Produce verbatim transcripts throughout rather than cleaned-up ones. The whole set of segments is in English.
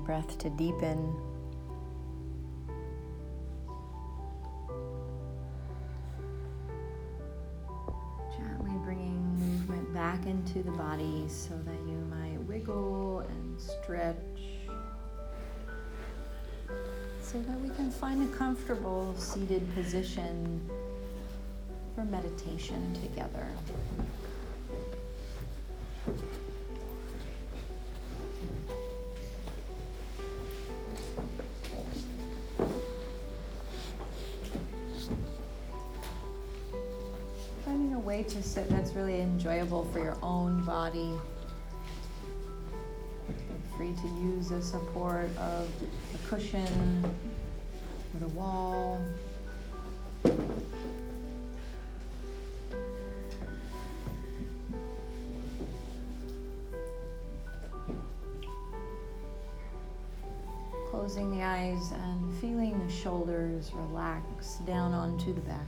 breath to deepen. Gently bringing movement back into the body so that you might wiggle and stretch, so that we can find a comfortable seated position for meditation together. Finding a way to sit that's really enjoyable for your own body. Feel free to use the support of a cushion or the wall. Closing the eyes and feeling the shoulders relax down onto the back.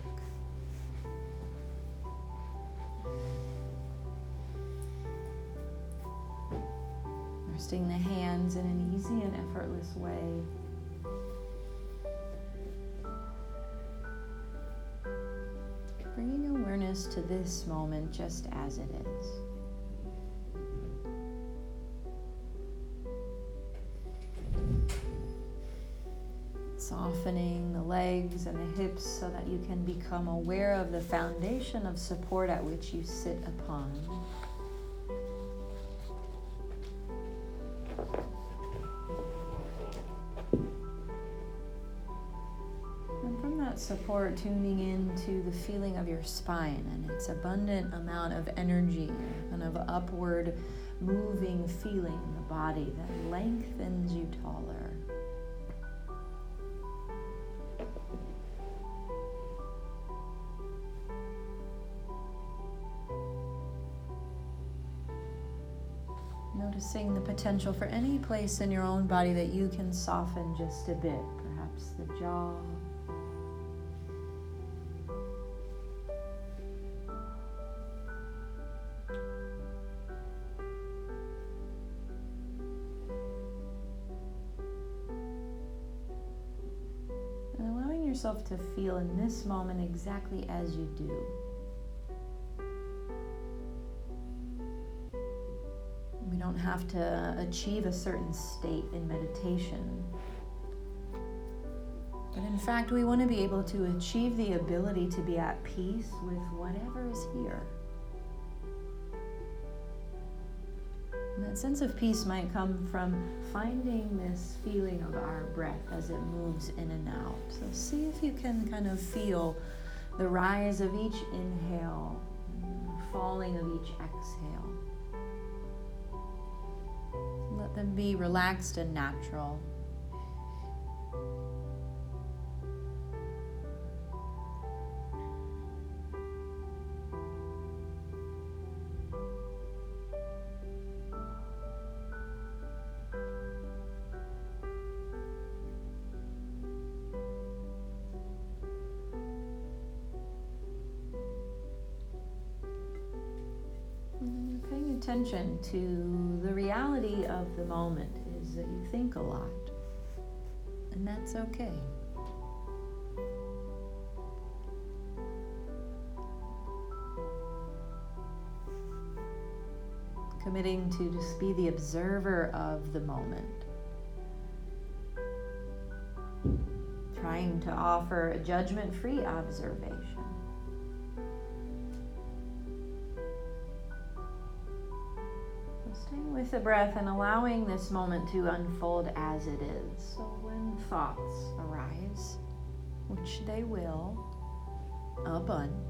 Resting the hands in an easy and effortless way. Bringing awareness to this moment just as it is. Softening the legs and the hips so that you can become aware of the foundation of support at which you sit upon. And from that support, tuning into the feeling of your spine and its abundant amount of energy, kind of upward moving feeling in the body that lengthens you taller. Noticing the potential for any place in your own body that you can soften just a bit, perhaps the jaw. And allowing yourself to feel in this moment exactly as you do. We don't have to achieve a certain state in meditation. But in fact, we want to be able to achieve the ability to be at peace with whatever is here. And that sense of peace might come from finding this feeling of our breath as it moves in and out. So see if you can kind of feel the rise of each inhale, and the falling of each exhale. Let them be relaxed and natural. Attention to the reality of the moment is that you think a lot, and that's okay. Committing to just be the observer of the moment. Trying to offer a judgment-free observation. Staying with the breath and allowing this moment to unfold as it is. So when thoughts arise, which they will, a bunch,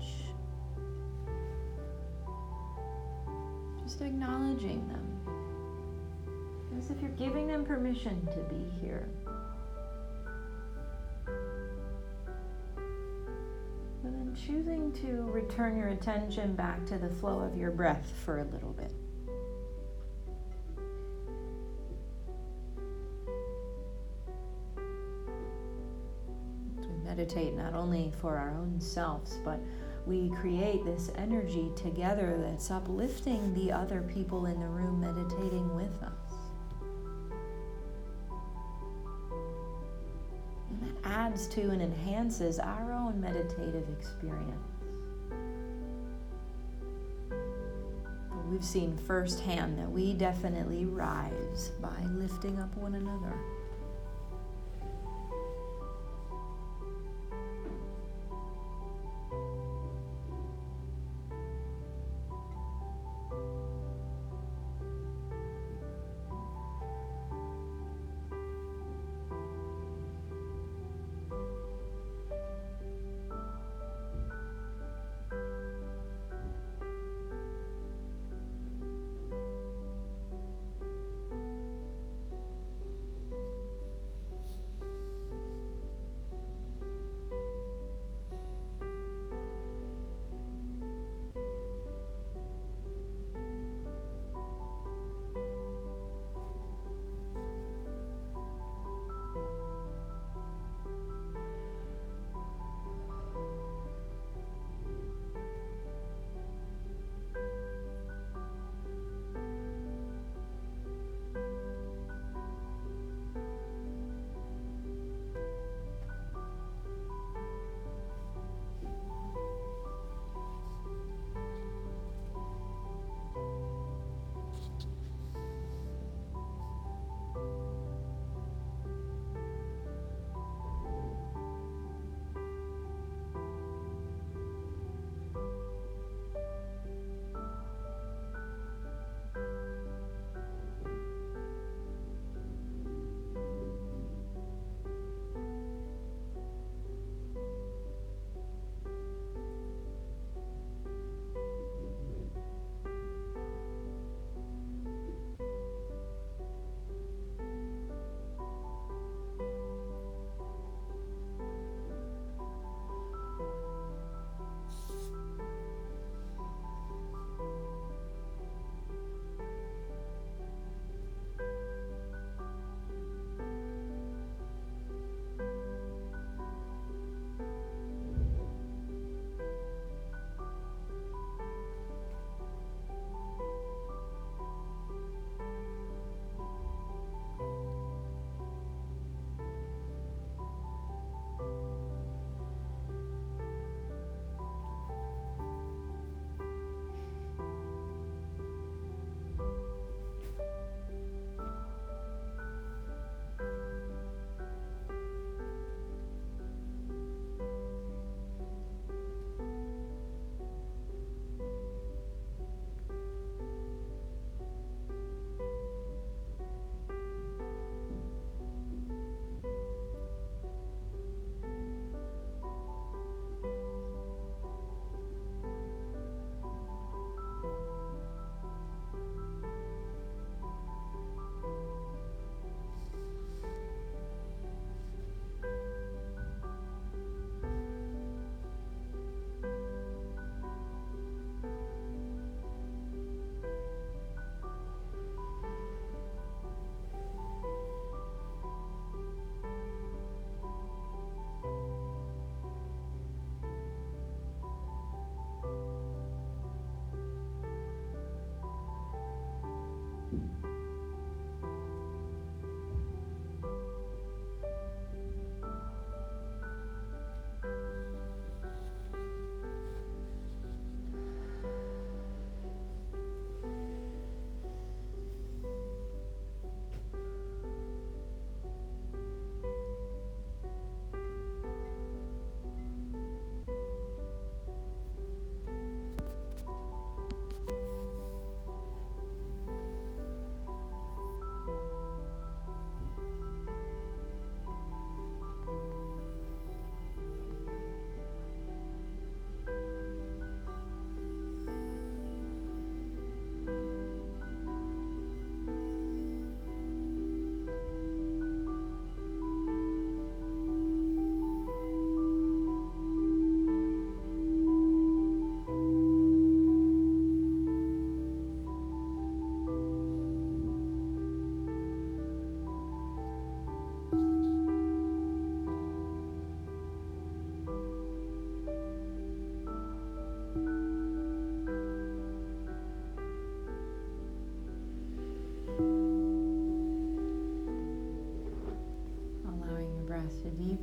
just acknowledging them as if you're giving them permission to be here. And then choosing to return your attention back to the flow of your breath for a little bit. Meditate not only for our own selves, but we create this energy together that's uplifting the other people in the room meditating with us. adds to and enhances our own meditative experience. But we've seen firsthand that we definitely rise by lifting up one another.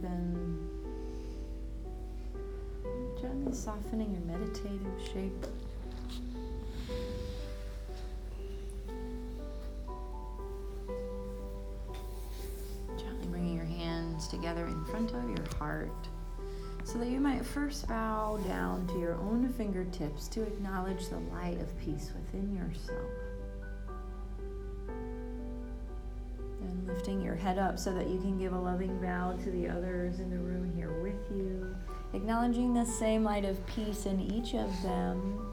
open. Gently softening your meditative shape. Gently bringing your hands together in front of your heart so that you might first bow down to your own fingertips to acknowledge the light of peace within yourself. And lifting your head up so that you can give a loving bow to the others in the room here with you. Acknowledging the same light of peace in each of them.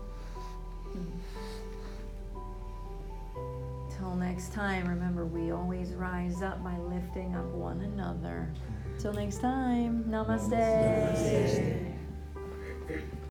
Till next time, remember we always rise up by lifting up one another. Till next time, namaste. Namaste.